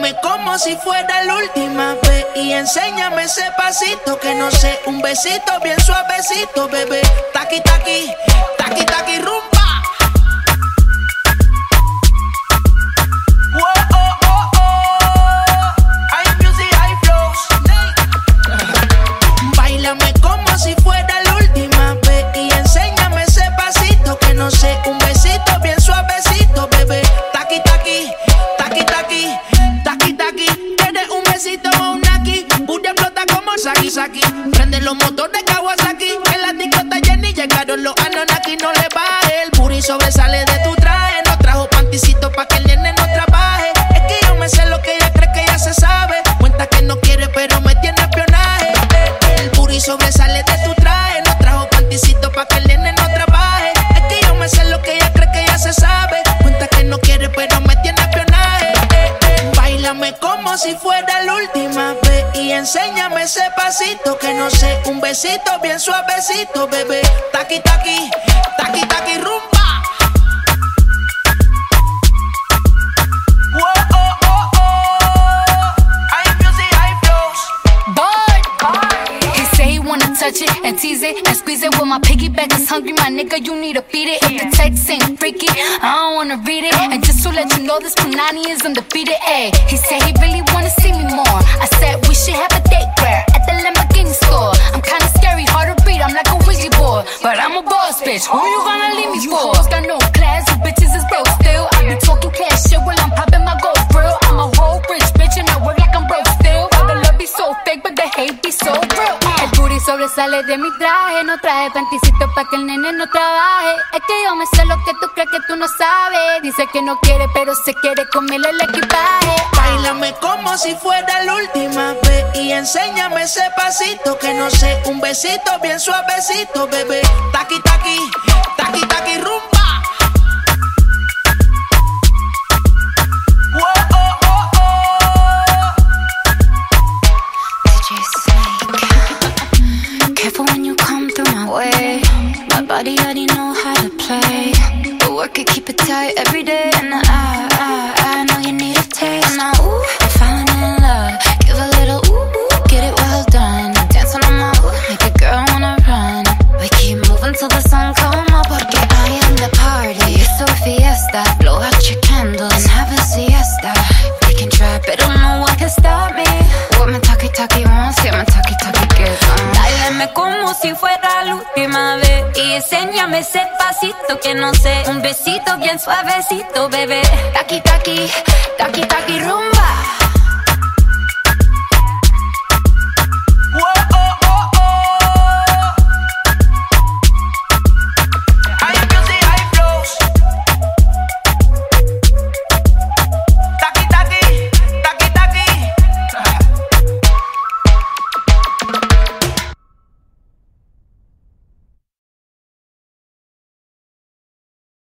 Báilame como si fuera la última vez y enséñame ese pasito que no sé, un besito bien suavecito, bebé. Taqui, taqui, taqui, taqui, rumba. Báilame como si fuera la última vez y enséñame ese pasito que no sé, un besito bien suavecito, bebé. Taqui, taqui, taqui, taqui, taqui, taqui. ¿Quieres un besito o un aquí? Booty explota como Saki, Saki. Prende los motores Kawasaki. En la disco está llena y llegaron los Anunnaki. No le baje, el booty sobresale de tu traje. No trajo panticito pa' que el nene no trabaje. Es que yo me sé lo que ella cree que ya se sabe. Cuenta que no quiere pero me tiene espionaje. El booty sobresale de tu traje. No trajo panticito pa' que el nene no trabaje. Es que yo me sé lo que ella cree que ya se sabe. Cuenta que no quiere pero me tiene espionaje. Báilame como si fuera la última vez y enséñame ese pasito que no sé, un besito bien suavecito, bebé. Taqui, taqui, taqui, taqui, rumba. Touch it and tease it and squeeze it. When my piggyback is hungry, my nigga, you need to feed it. If the text ain't freaky, I don't wanna read it. And just to let you know, this Punani is undefeated. Ayy, he said he really wanna see me more. I said we should have a date where at the Lamborghini store. I'm kinda scary, hard to read, I'm like a Ouija board, but I'm a boss bitch. Who you gonna leave me for? Got no class, you bitches is broke still. I be talking cash shit while I'm popping my gold grill. I'm a whole rich bitch and I work like I'm broke still. The love be so fake, but the hate be so real. Sobresale de mi traje, no traje panticito pa' que el nene no trabaje. Es que yo me sé lo que tú crees que tú no sabes. Dice que no quiere, pero se quiere comerle el equipaje. Báilame como si fuera la última vez y enséñame ese pasito que no sé, un besito bien suavecito, bebé. Taqui, taqui, taqui, taqui, rumba. Careful when you come through my way. My body already know how to play. But work it, keep it tight every day. And I know you need a taste. And now, ooh, I'm falling in love. Give a little ooh, get it well done. Dancing on my ooh, make a girl wanna run. We keep moving till the sun come up. Porque I am the party. It's a fiesta. Blow out your candles and have a siesta. We can try, but no one can stop me. What my talkie wants, yeah, my talkie gets on. Báilame como si fuera la última vez y enséñame ese pasito que no sé, un besito bien suavecito, bebé. Taqui, taqui, taqui, taqui, rumba.